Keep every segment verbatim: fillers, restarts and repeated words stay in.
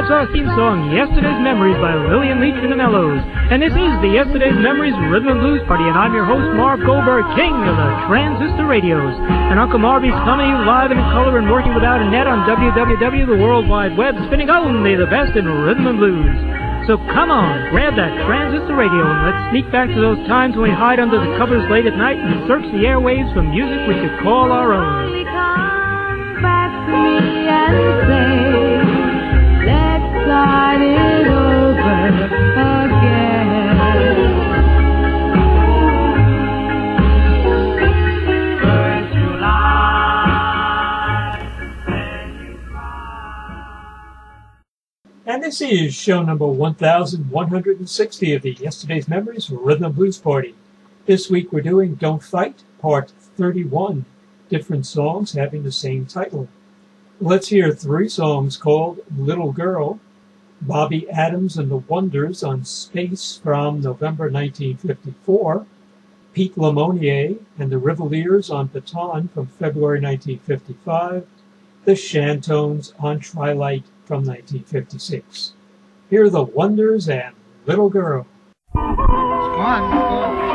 our theme song, Yesterday's Memories by Lillian Leach and the Mellows. And this is the Yesterday's Memories Rhythm and Blues Party, and I'm your host, Marv Goldberg, king of the transistor radios. And Uncle Marvy's coming to you live and in color and working without a net on w w w dot the world wide web, spinning only the best in rhythm and blues. So come on, grab that transistor radio and let's sneak back to those times when we hide under the covers late at night and search the airwaves for music we could call our own. Come back to me and say, let's start it over again. First July, when you cry. And this is show number one thousand one hundred sixty of the Yesterday's Memories Rhythm and Blues Party. This week we're doing Don't Fight, Part thirty-one, different songs having the same title. Let's hear three songs called Little Girl, Bobby Adams and the Wonders on Space from November nineteen fifty-four, Pete Lamonier and the Rivaliers on Baton from February nineteen fifty-five, the Shantones on Tri-Light from nineteen fifty-six. Here are the Wonders and Little Girl. Come on.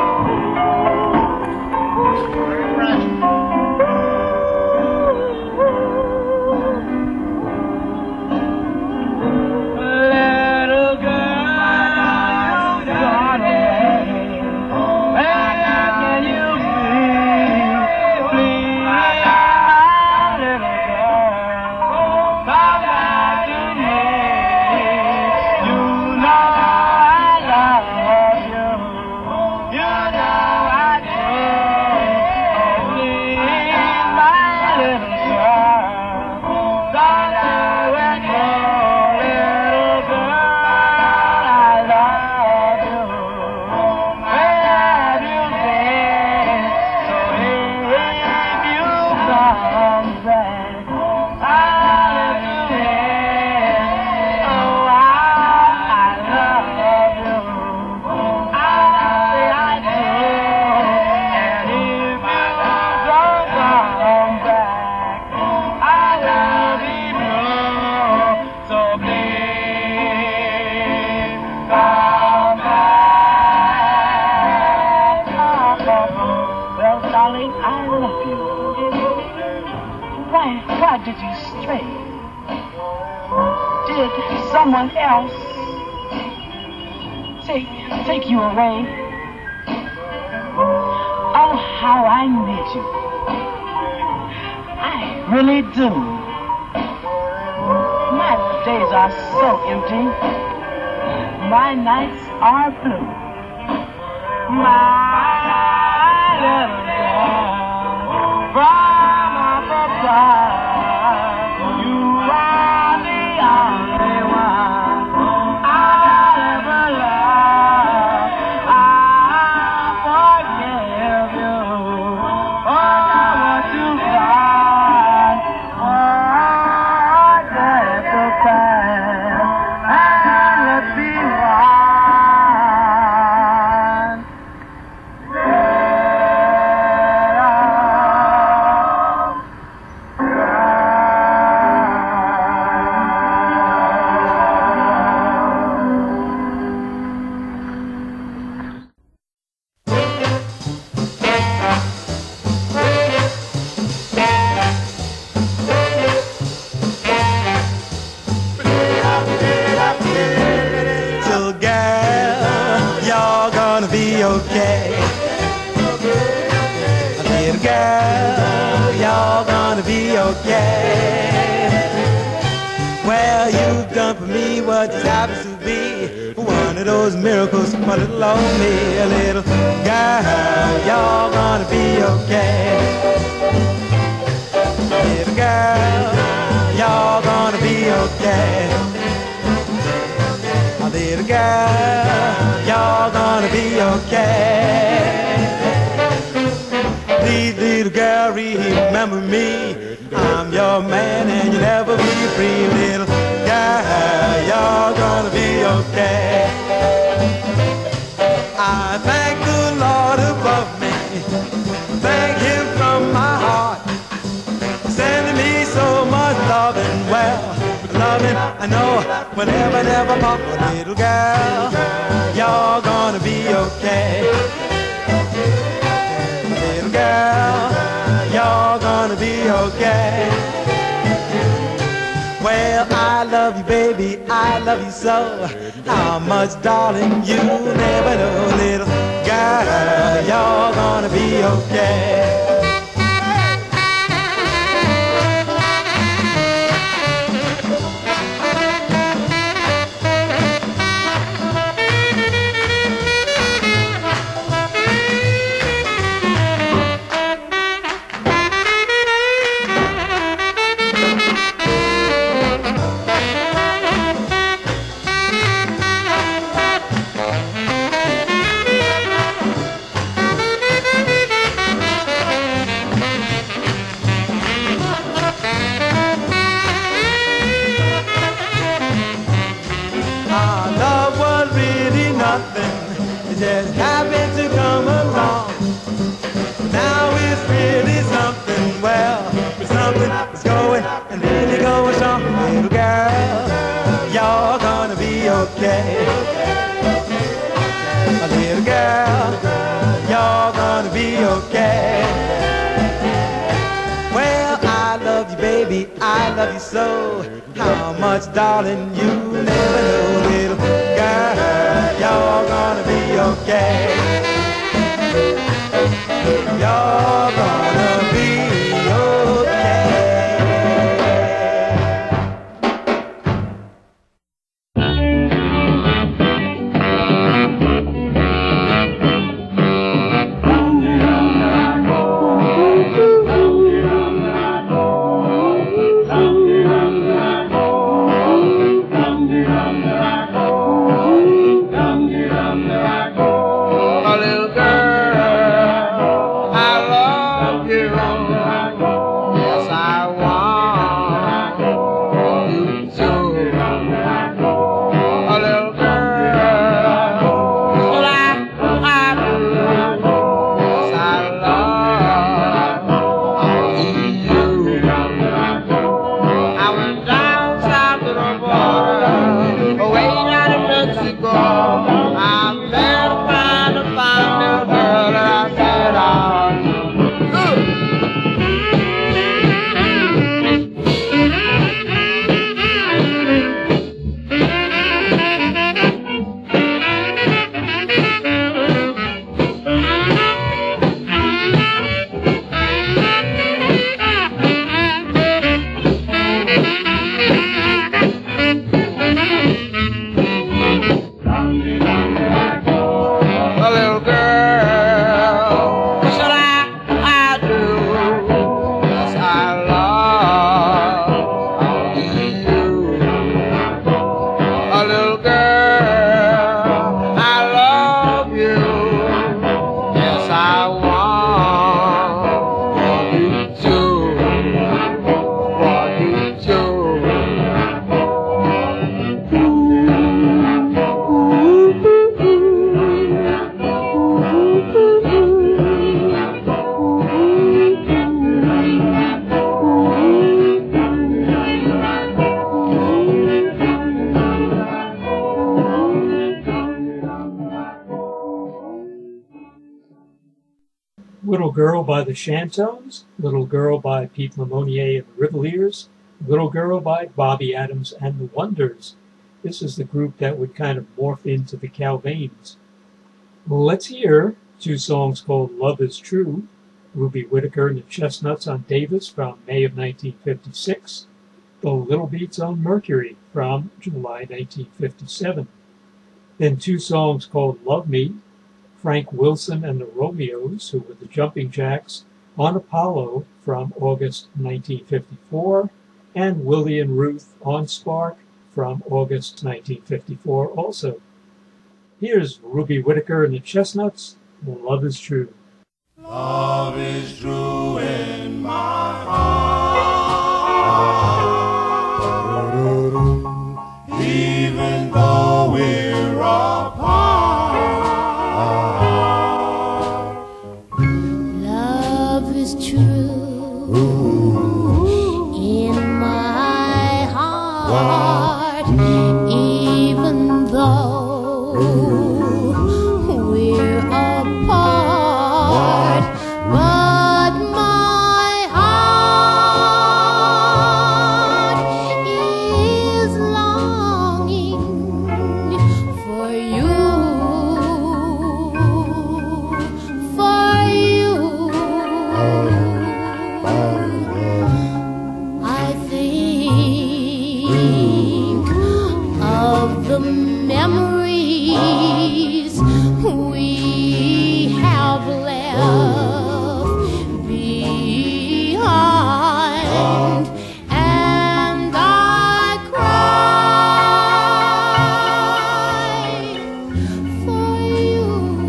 Did you stray? Did someone else take take you away? Oh, how I need you. I really do. My days are so empty. My nights are blue. My little girl from up above. I know Well, never, never papa, little girl, you're gonna be okay. Little girl, you're gonna be okay. Well, I love you, baby, I love you so. How much, darling, you never know. Little girl, you're gonna be okay. It just happened to come along. Now it's really something, well, it's something that's going and really going strong. Little girl, you're gonna be okay. A little girl, you're gonna be okay. Well, I love you, baby, I love you so. How much, darling, you never know. Little girl, you're gonna be okay. You're gonna be Little Girl by the Shantones, Little Girl by Pete Lamonier and the Rivaliers, Little Girl by Bobby Adams and the Wonders. This is the group that would kind of morph into the Calvains. Let's hear two songs called Love is True, Ruby Whittaker and the Chestnuts on Davis from May of nineteen fifty-six, The Little Beats on Mercury from July nineteen fifty-seven. Then two songs called Love Me, Frank Wilson and the Romeos, who were the Jumping Jacks, on Apollo from August nineteen fifty-four, and Willie and Ruth on Spark from August nineteen fifty-four also. Here's Ruby Whittaker and the Chestnuts, Love is True. Love is true in my heart, even though we're apart. Love is true in my heart, have left behind, and I cry for you,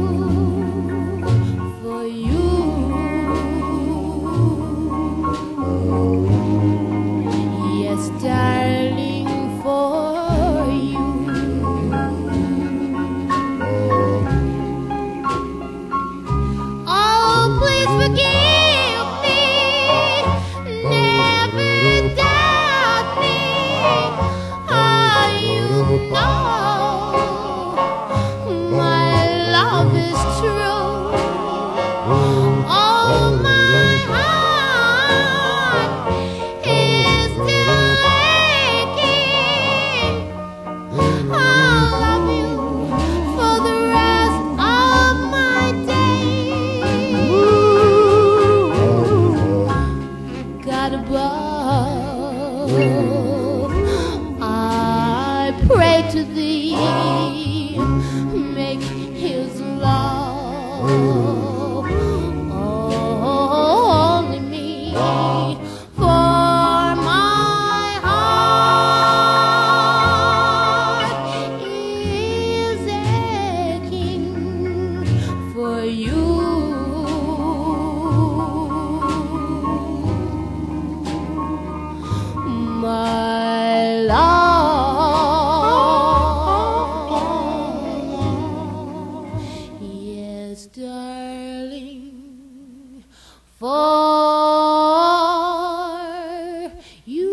for you. Yes, darling, for you. Oh, please forgive me, never doubt me. Oh, you know my love is true. Oh, my heart is still aching. I'll love you for the rest of my days. God above, I pray to thee, make his love only me, for my heart is aching for you. My love, yes, darling, for you.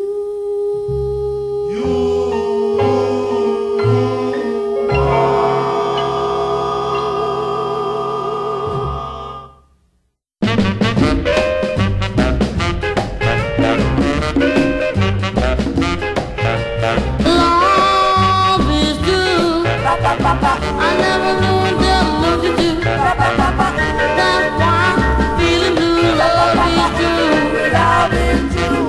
Love is true. I never knew until I looked at you. That's why I'm feeling blue. Love is true. Love is true.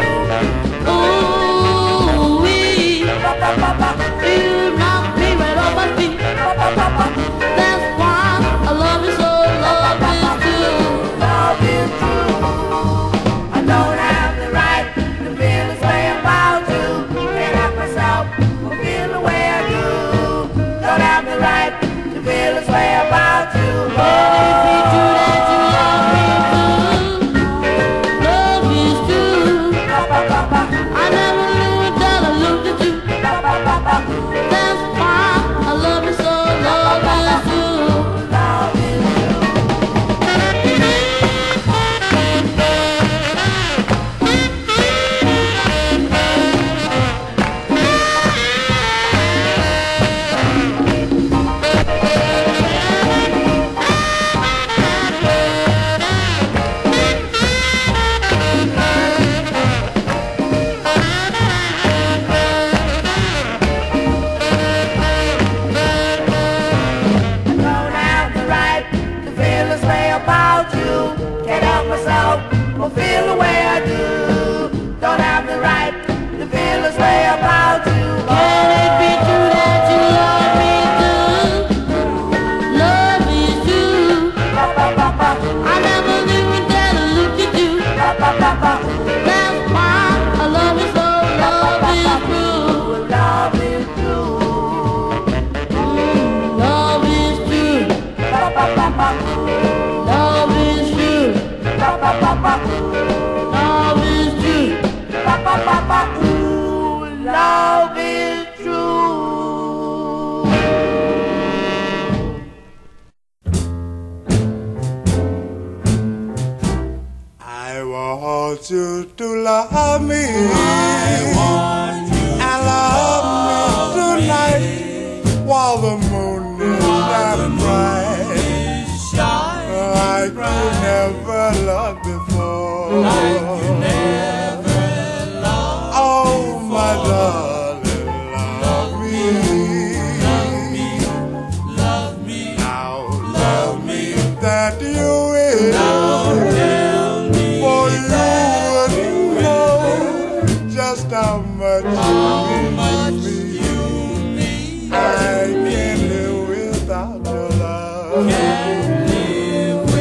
Ooh, we. You knock me right off my feet. That's why I love you so. Love is true. Love is true. I don't have the right to feel this way about you. Can't help myself or feel the way I do. Don't have the right to feel this way about you. Can it be true that you love me too? Love is true. I never knew until I looked at you. That's why I love you so. Love is true. Love is don't have the right to feel this way about you. Can't help myself or feel the way I do. Don't have the right to feel this way about you. Can it be true that you love me too? Love is true. I never knew until I looked at you. That's why I love you so. Love is true. Love is true. Love is true. Love is true. Love is true. Love is true. I want you to love me. I want you and love me tonight while the moon is shining bright. Like you never loved before. Like you never loved. Oh, my darling, love me. Love me, love me. Now love me that you will. Now tell me for you would know just how much you mean to me. I can't live without your love. Can't live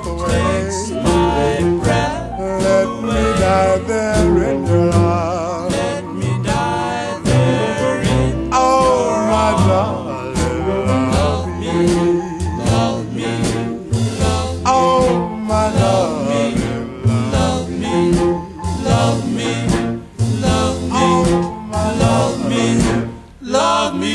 walk away. Let me die there in your arms. Let me die there in your arms. Oh, my darling, love me, love me, love me. Oh, my darling, love me, love me, love me. Oh, my love me, love me.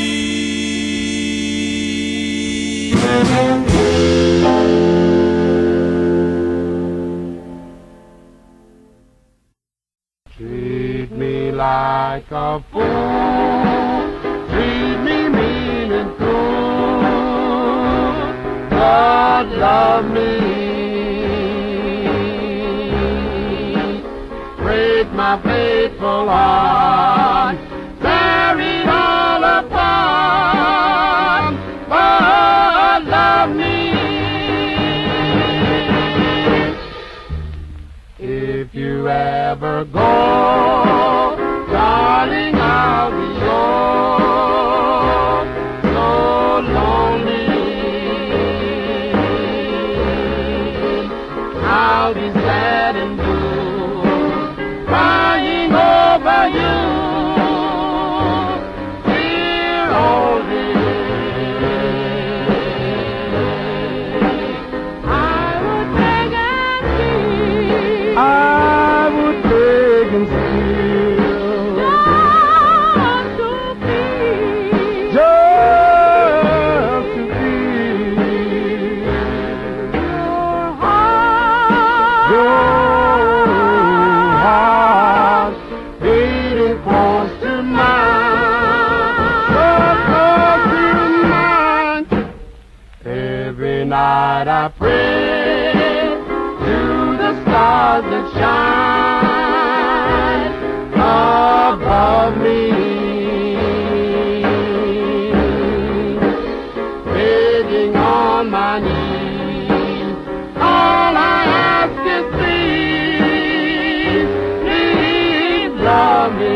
Treat me like a fool, treat me mean and cruel, but love me. Break my faithful heart, tear it all apart, but love me. If you ever go, darling, I'll be yours, so lonely. I'll be sad and blue, crying over you, dear only. I would beg and plead, I would beg and steal, just to be, just to be your heart, your heart beating close to mine, so close to mine. Every night I pray to the stars that shine above me, begging on my knees. All I ask is please, please love me.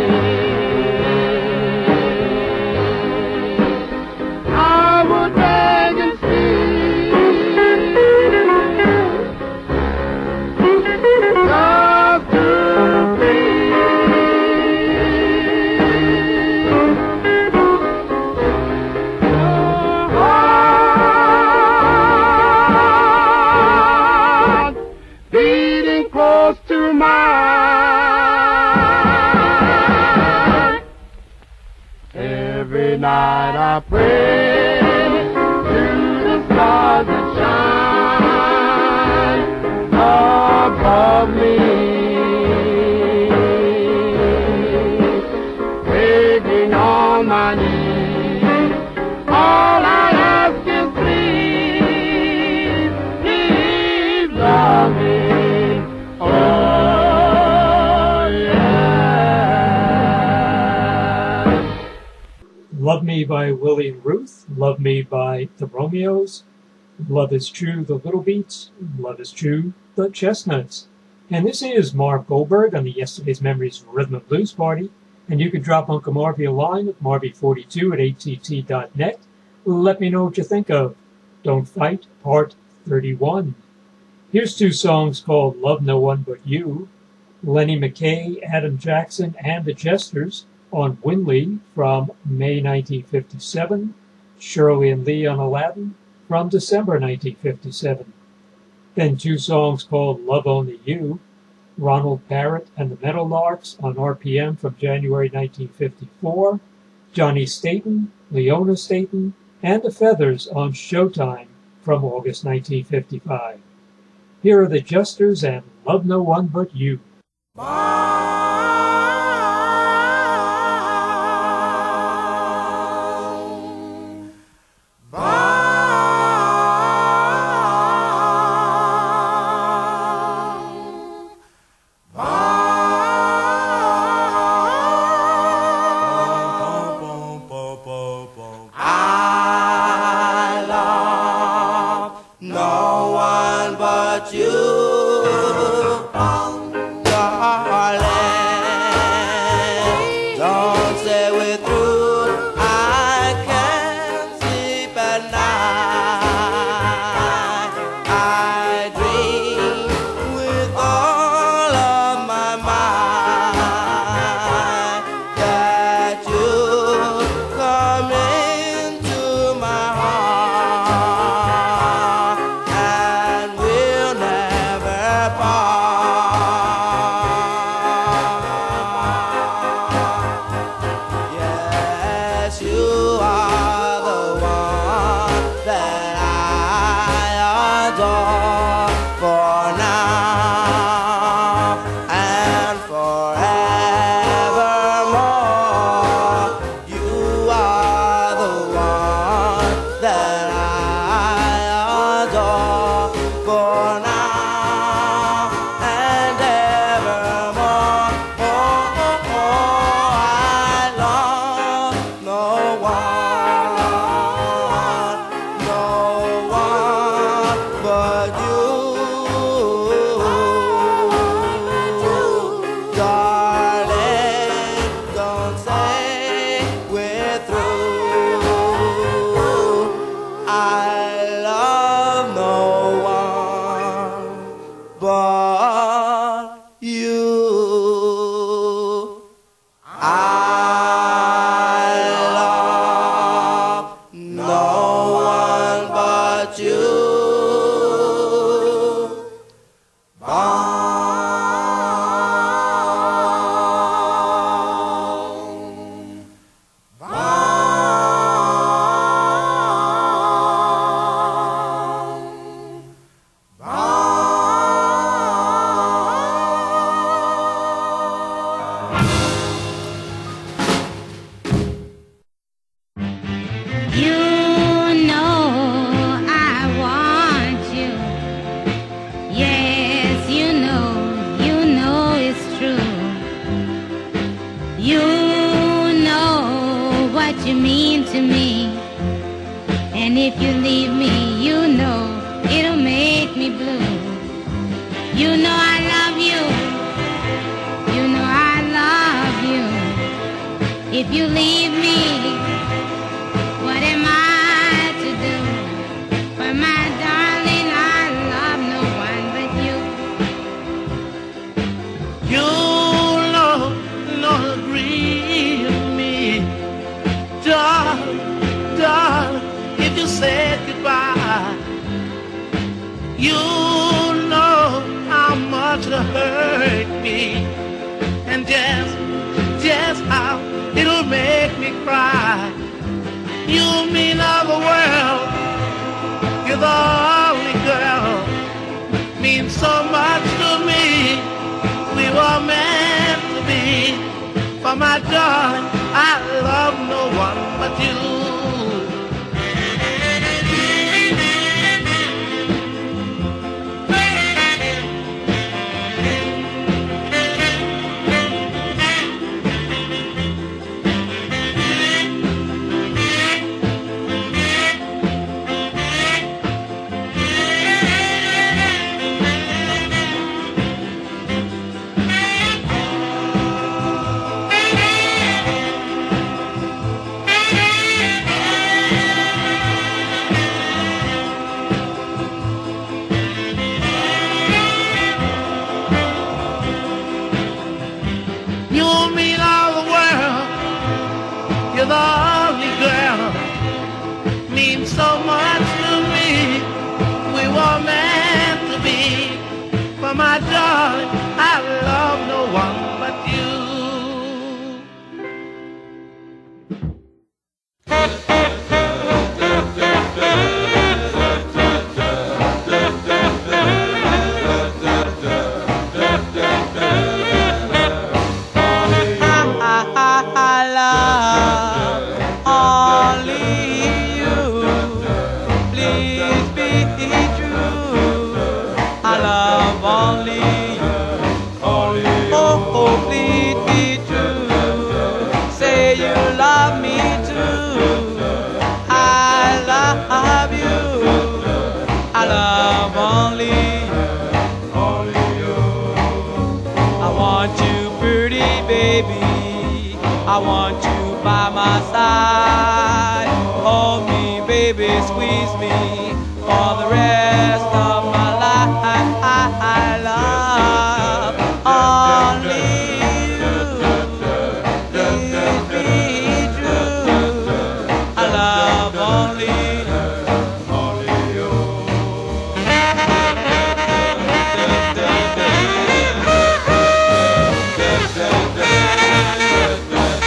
I would beg and plead, just to be your heart beating close to mine. Every night I pray to the stars that shine above me, begging on my knees. All I ask is please, please love me. Oh, yeah. Love Me by Willie and Ruth, Love Me by the Romeos, Love Is True, the Little Beats, Love Is True, the Chestnuts. And this is Marv Goldberg on the Yesterday's Memories Rhythm and Blues Party. And you can drop Uncle Marvy a line at marvy forty-two at a t t dot net. Let me know what you think of Don't Fight, Part thirty-one. Here's two songs called Love No One But You, Lenny McKay, Adam Jackson, and the Jesters on Winley from May nineteen fifty-seven, Shirley and Lee on Aladdin from December nineteen fifty-seven. Then two songs called Love Only You, Ronald Barrett and the Meadowlarks on R P M from January nineteen fifty-four, Johnny Staton, Leona Staton, and the Feathers on Showtime from August nineteen fifty-five. Here are the Jesters and Love No One But You. I love no one but you, darling. Don't say we're through. I can't sleep at night. I dream for now and evermore. Oh, oh, oh, I love no one, no one but you. Darling, don't say we're through. I love no one but you. I love no one but you. You know I want you. Yes, you know, you know it's true. You know what you mean to me. And if you leave me, you know it'll make me blue. You know I love you. You know I love you. If you leave me, what am I to do? For my darling, I love no one but you. You Lord, Lord, agree with me, darling, darling. If you said goodbye, you know how much it hurt me, and just, just how it'll make me cry. You mean all the world. You're the only girl. Mean so much to me. We were meant to be. For my darling, I love no one but you. You mean all the world. You're the only girl. Mean so much to me. We were meant to be. For my darling, I love no one but you. I want you by my side. Hold me, baby, squeeze me for the rest of my life. I love only you. Please be true. I love only you. Only you.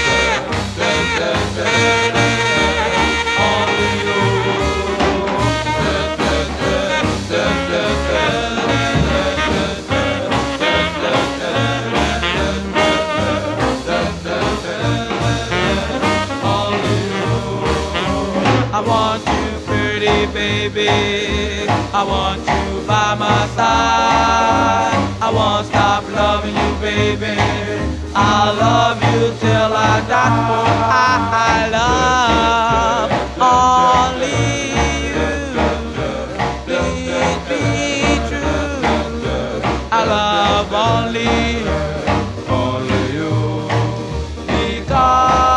Only you. I want you by my side. I won't stop loving you, baby. I'll love you till I die. For I love only you. Please be true. I love only only you. Because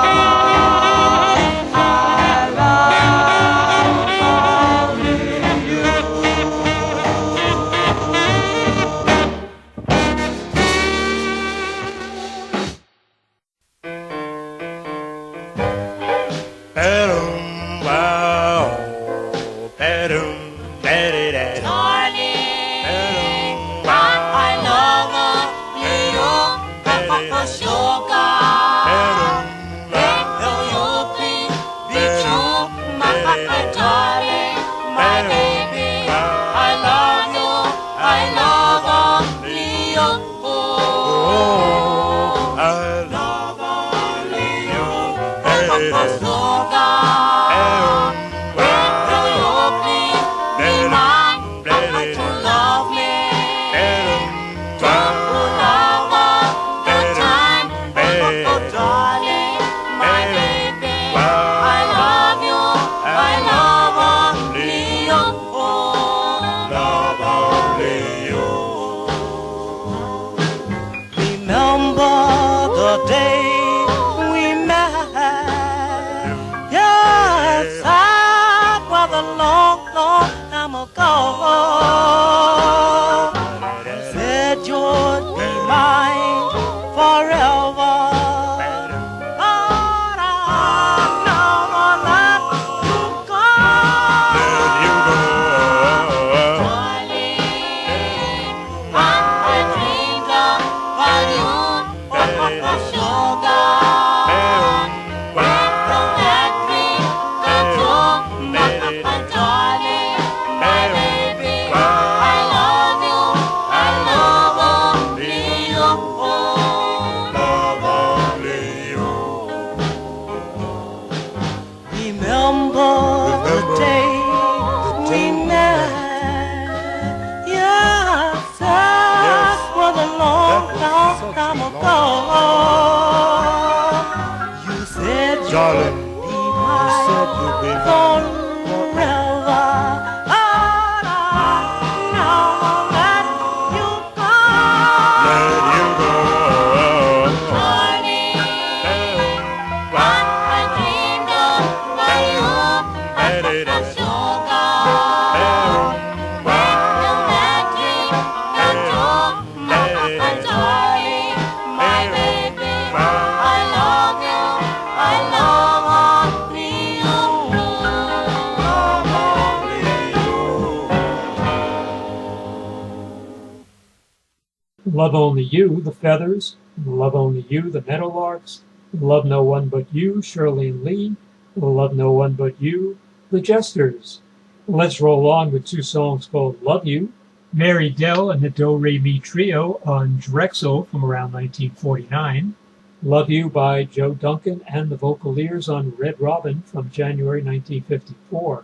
Love Only You, The Feathers, Love Only You, The Meadowlarks, Love No One But You, Shirley and Lee, Love No One But You, The Jesters. Let's roll on with two songs called Love You, Mary Dell and the Do-Re-Mi Trio on Drexel from around nineteen forty-nine, Love You by Joe Duncan and the Vocaliers on Red Robin from January nineteen fifty-four,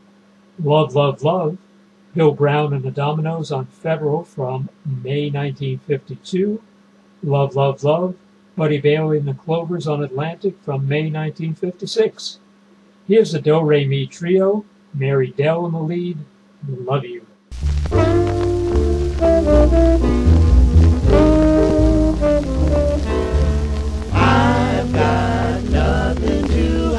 Love, Love, Love, Bill Brown and the Dominoes on Federal from May nineteen fifty-two, Love, Love, Love, Buddy Bailey and the Clovers on Atlantic from May nineteen fifty-six. Here's the Do-Re-Mi Trio, Mary Dell in the lead, Love You. I've got nothing to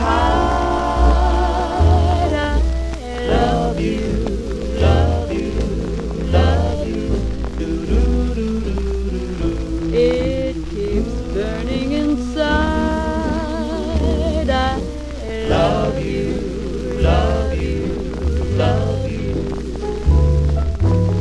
hide. I love you, love you, love you. Do, do, do, do, do, do. It keeps burning inside. I Love you, love you, love you.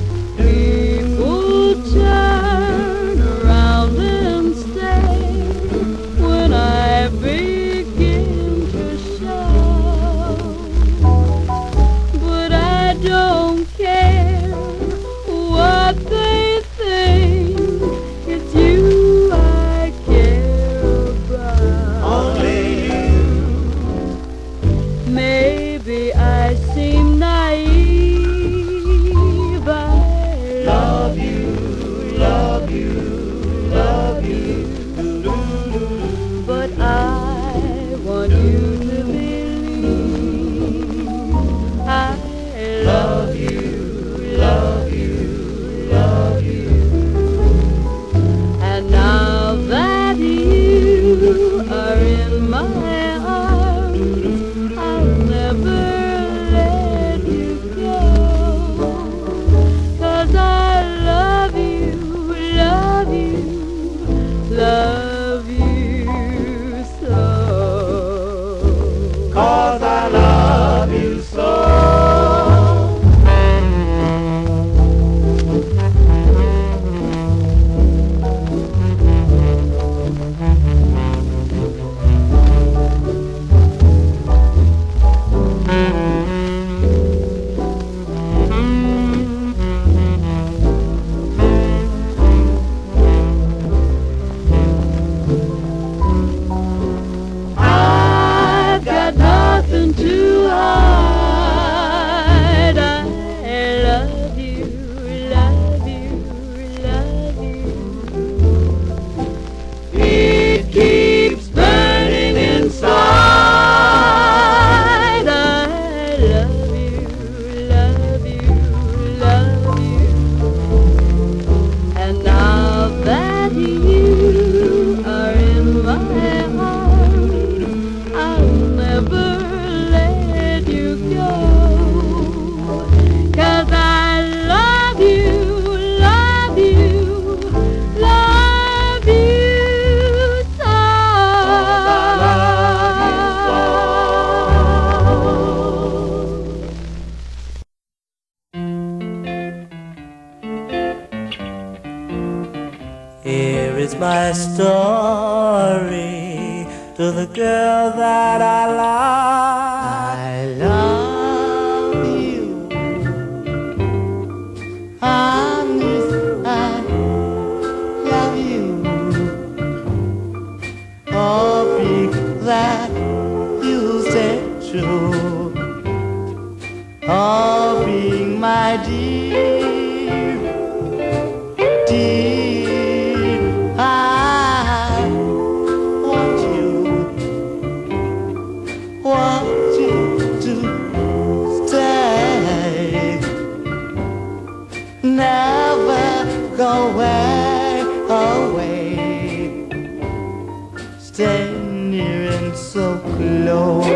is my story to the girl that I love. I love you. Honest, I love you. Hoping that you stay true. Hoping, my dear, dear, I want you, want you to stay, never go away, away, stay near and so close.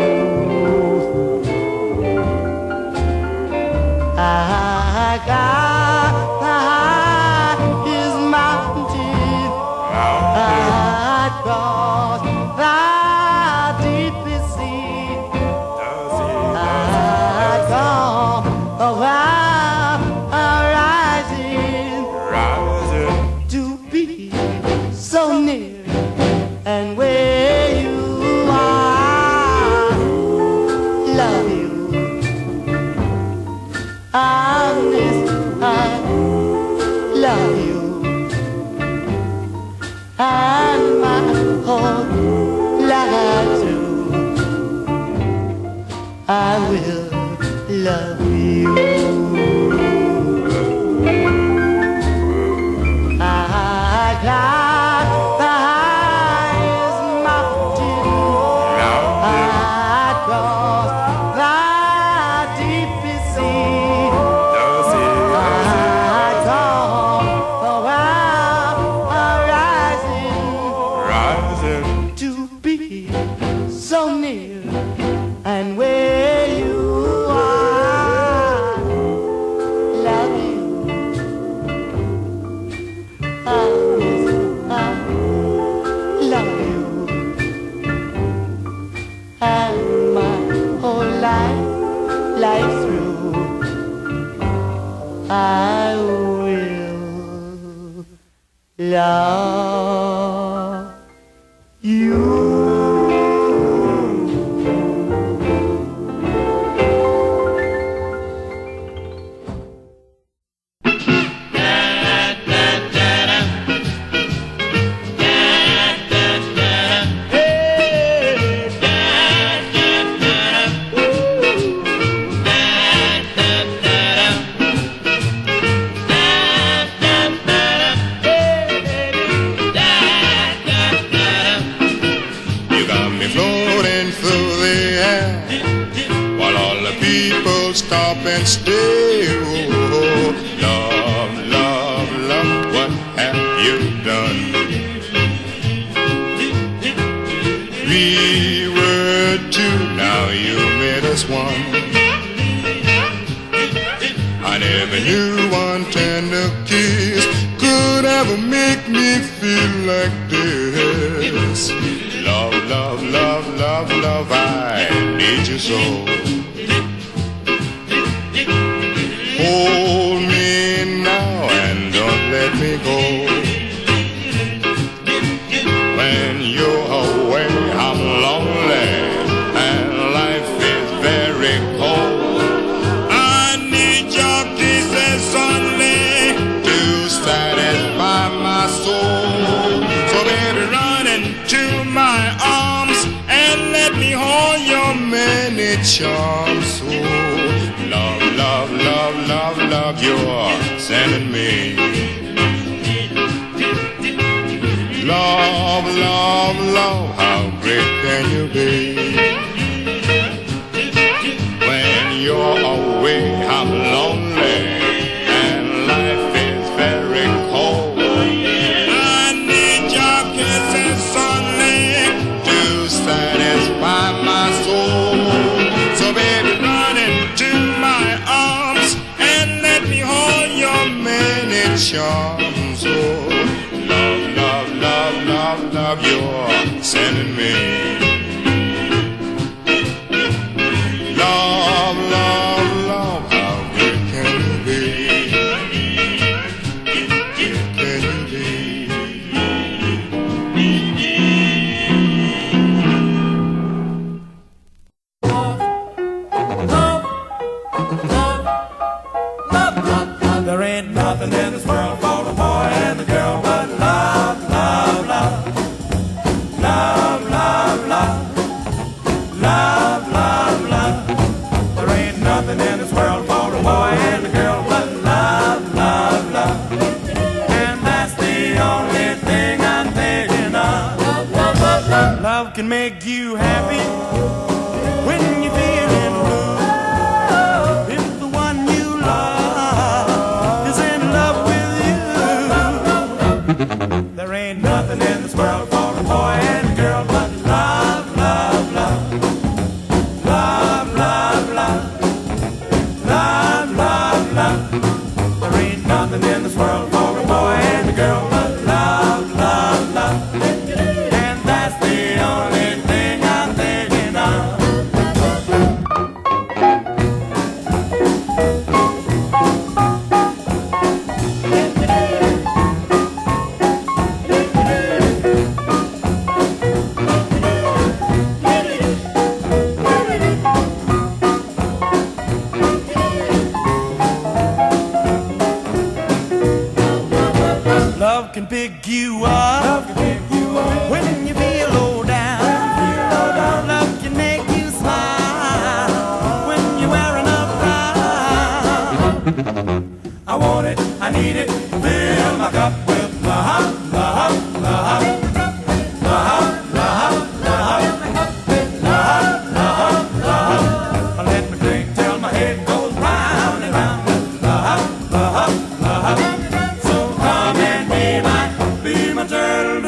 I got the highest mountain, I crossed the deepest sea, I come around rising to be so near and where you are. Love you. Honest, I love you, and my whole life through I will love you. I climbed the highest mountain, I crossed the deepest sea, so near and where you are. Love you. I love you. And my whole life, life through I will love you. Stop and stay. Oh, love, love, love, what have you done? We were two, now you made us one. I never knew one tender kiss could ever make me feel like this. Love, love, love, love, love, I need you so. Hold me now and don't let me go. When you're away, I'm lonely and life is very cold. I need your kisses only to satisfy my soul. So baby, run into my arms and let me hold your many charms. Oh, love, love, love, love, love, you're sending me. Love, love, love, how great can you be? When you're away, I'm lonely and life is very cold. I need your kisses only to satisfy my soul. So baby, run into my arms and let me hold your many charms. Oh, love, love, love, love, love, you're sending me. Love, love, love, how good can you be? Good can you be? There ain't nothing in this world for the boy and the girl but love, love, love. Love, love, love. Love, love, love. There ain't nothing in this world for the boy and the girl but love, love, love. And that's the only thing I'm thinking of. Love, love, love, love. Love can make you happy when you're feeling blue. If the one you love is in love with you, there ain't nothing in this world for a boy and a girl but love, love, love. Love, love, love. Love, love, love. There ain't nothing in this world for a boy and a girl but love, love, love. And that's the only thing I'm thinking of. Love can pick you up when you feel low down. Love can make you smile when you're wearing a frown. I want it, I need it, fill my cup with love, love, love. Love, love, love. Love, love, love. Let me drink till my head goes round and round with love, love, love. So come and be my, be my turtle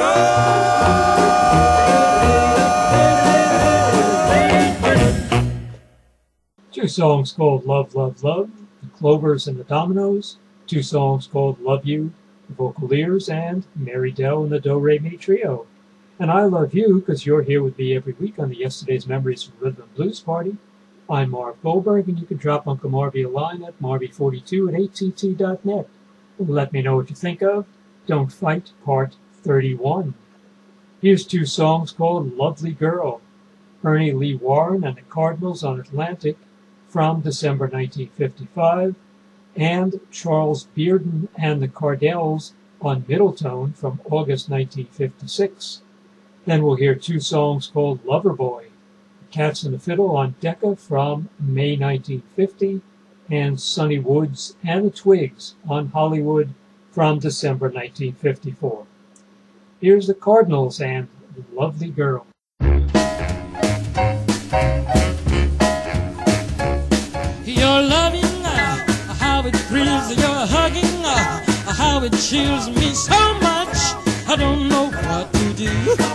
dove. Two songs called Love, Love, Love, The Clovers and the Dominoes. Two songs called Love You, The Vocaliers, and Mary Dell and the Do Re Mi Trio. And I love you because you're here with me every week on the Yesterday's Memories Rhythm and Blues Party. I'm Marv Goldberg, and you can drop Uncle Marvy a line at marvy forty-two at A T T dot net. Let me know what you think of Don't Fight, Part thirty-one. Here's two songs called Lovely Girl, Ernie Lee Warren and the Cardinals on Atlantic from December nineteen fifty-five, and Charles Bearden and the Cardells on Middletone from August nineteen fifty-six. Then we'll hear two songs called Loverboy, Cats and the Fiddle on Decca from May nineteen fifty, and Sonny Woods and the Twigs on Hollywood from December nineteen fifty-four. Here's the Cardinals and Lovely Girl. Your loving, uh, how it thrills, your hugging, uh, how it chills me so much, I don't know what to do.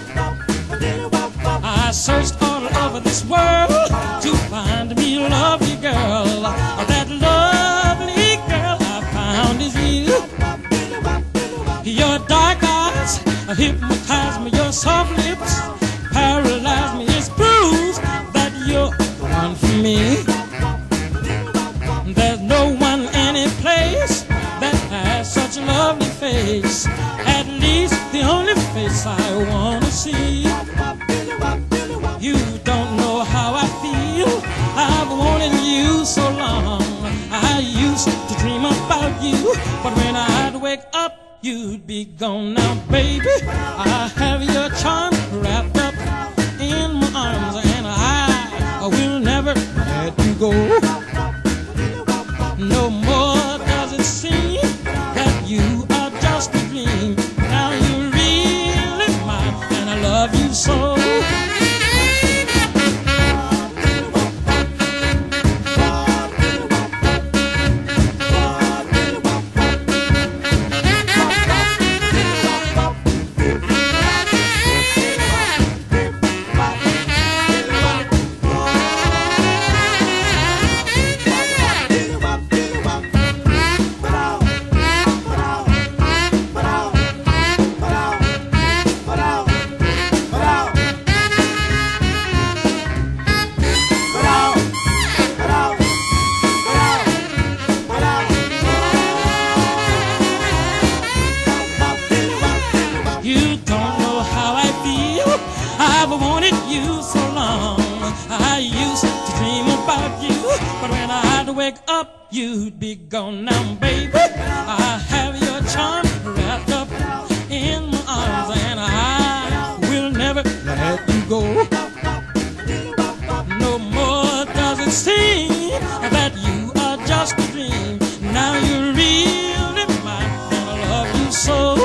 I searched all over this world to find me a lovely girl. That lovely girl I found is you. Your dark eyes hypnotize me, your soft lips paralyze me. It's proof that you're the one for me. There's no one, any place that has such a lovely face. At least the only face I wanna see. You don't know how I feel. I've wanted you so long. I used to dream about you, but when I'd wake up, you'd be gone now, baby. I have your charm wrapped up in my arms, and I, I will never let you go. No more does it seem that you are just a dream. Now you're really mine, and I love you so. you'd be gone now, baby. I have your charm wrapped up in my arms, and I will never let you go. No more does it seem that you are just a dream. Now you're really mine, and I love you so.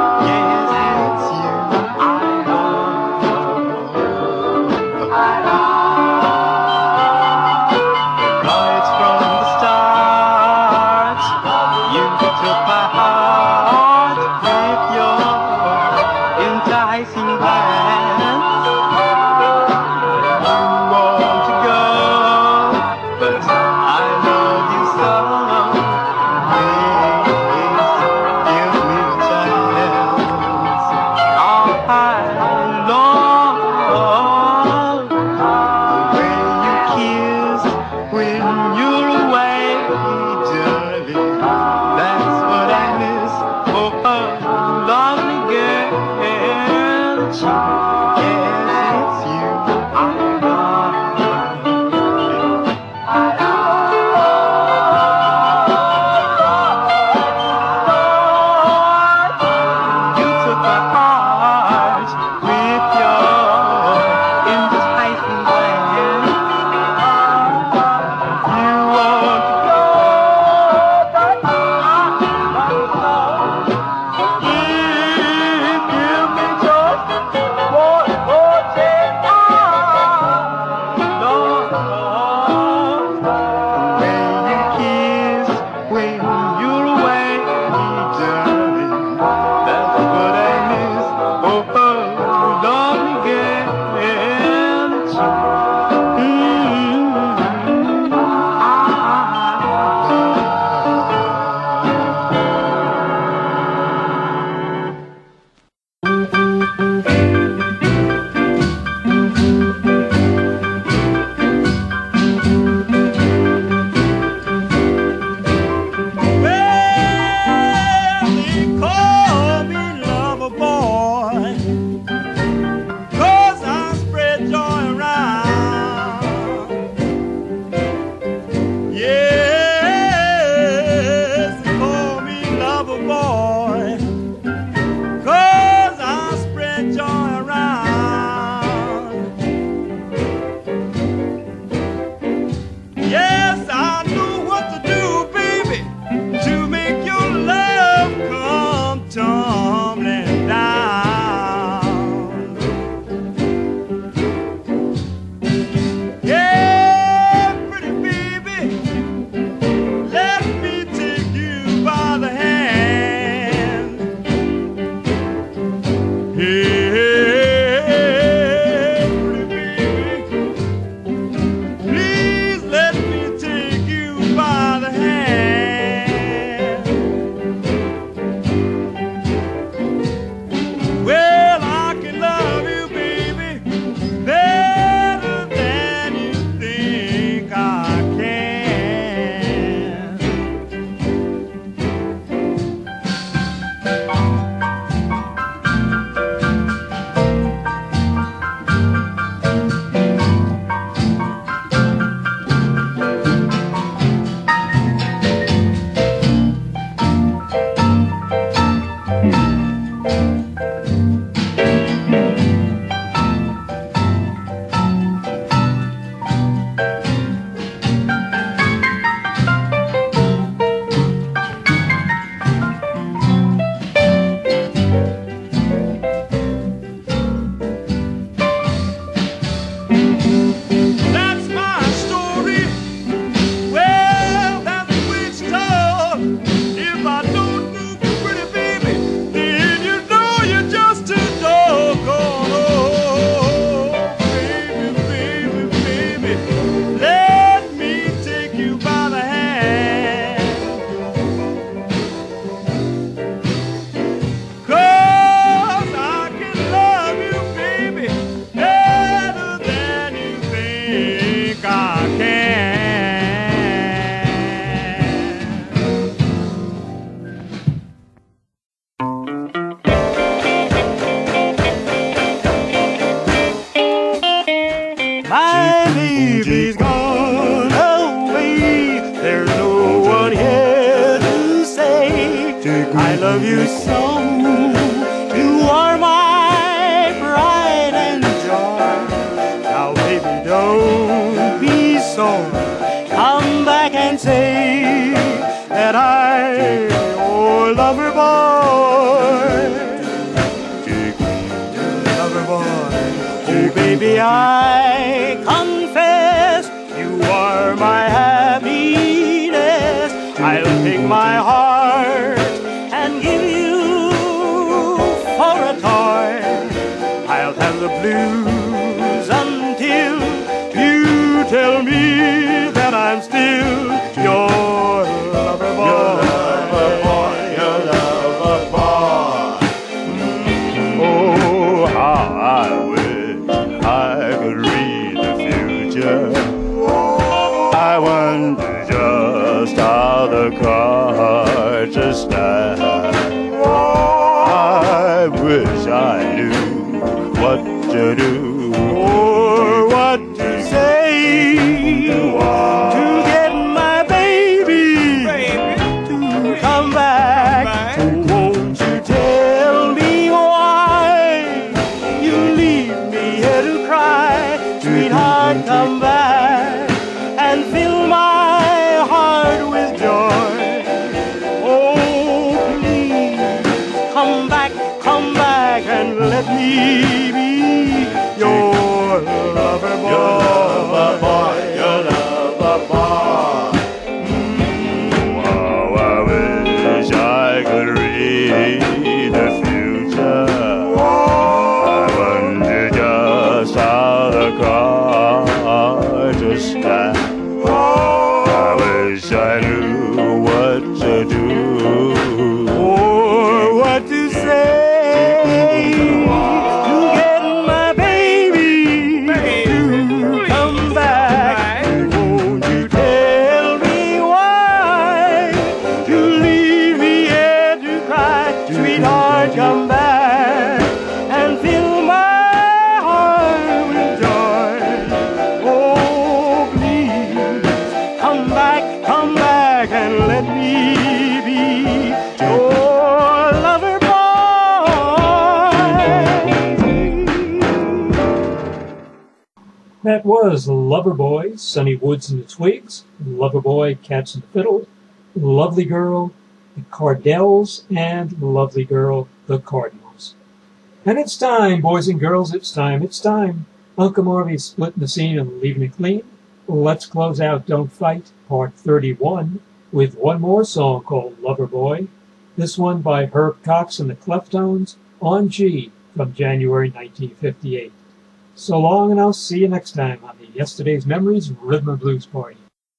I love you so. You are my pride and joy. Now, baby, don't be sorry. Come back and say that I'm your lover boy. Lover boy. Oh, baby, I confess you are my happiness. I'll take my heart and give you for a toy. I'll have the blues until you tell me that I'm still your lover boy. Your lover boy, your lover boy. Mm. Oh, how I wish I could read the future. I wonder just how the cards are stacked. I wish I knew what to do or what to say to get my baby to come back. So won't you tell me why you leave me here to cry? Sweetheart, come back and fill my heart with joy. Oh, please, come back, come back and let me be your lover boy. Your lover boy, your lover boy. Mm. Oh, I wish I could read the future. I wonder just how the cards are stacked. I wish I knew what to do or what to say to get my baby to come back. Won't you tell me why you leave me here to cry? Sweetheart, come back and fill my heart with joy. Oh, please, come back, come back and let me be your lover boy. That was Lover Boy, Sonny Woods and the Twigs, Lover Boy, Cats and the Fiddle, Lovely Girl, the Cardells, and Lovely Girl, the Cardinals. And it's time, boys and girls, it's time, it's time. Uncle Marvy's splitting the scene and leaving it clean. Let's close out Don't Fight, Part thirty-one, with one more song called Lover Boy. This one by Herb Cox and the Cleftones on G from January nineteen fifty-eight. So long, and I'll see you next time on the Yesterday's Memories Rhythm and Blues Party.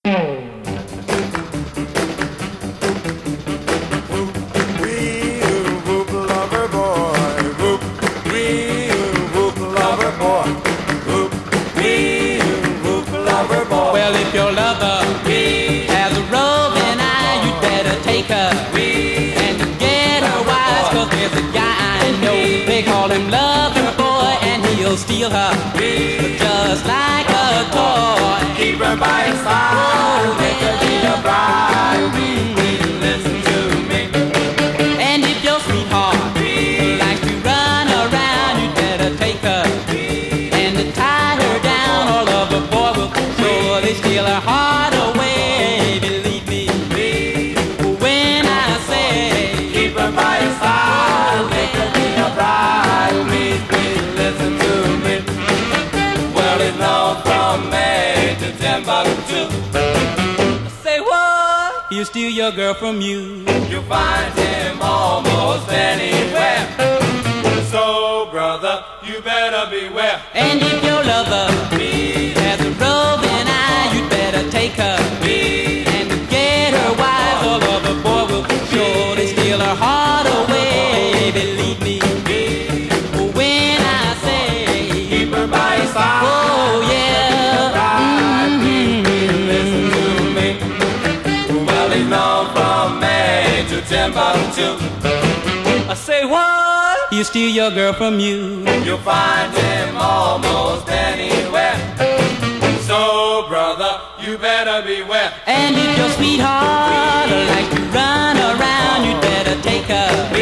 Well, if your lover has a roving eye, you'd better take her and get her wise. Cause there's a guy I know, they call him Lover Boy, and he'll steal her just like a toy. Keep her by his side, make her be a bride. Listen to me. And if your sweetheart likes to run around, you'd better take her and tie her down, or Lover Boy will surely steal her heart away. Believe me when I say keep her by your side, make her be your bride. Please, please listen to me. Well, it's known from May to Timbuktu. Say what? He'll steal your girl from you. You'll find him almost anywhere. So, brother, you better beware. And if your lover has a roving eye, you'd better take her and get her wise, or Lover Boy will surely steal her heart away. Believe me when I say keep her by your side. Oh yeah, mm-hmm. Listen to me. Well, he's known from May to Timbuktu. I say what? He'll steal your girl from you. You'll find him almost anywhere. So, brother, you better beware. And if your sweetheart likes to run around, you'd better take her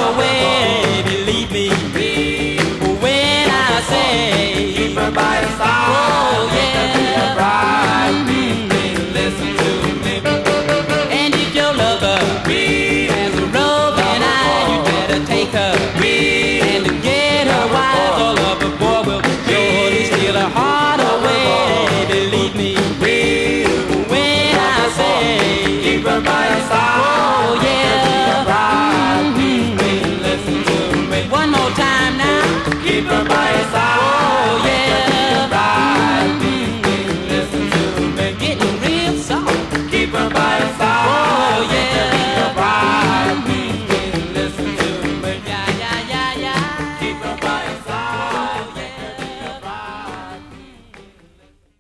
away, believe me, when I say keep her by your side. Oh yeah, right. Mm-hmm. Listen to me. And if your lover has a roving eye, you better take her and to get her wife. All of a boy will surely steal her heart away. Believe me, when I say keep her by your side. Oh yeah, right. Mm-hmm. Listen to me. One more time now. Keep her by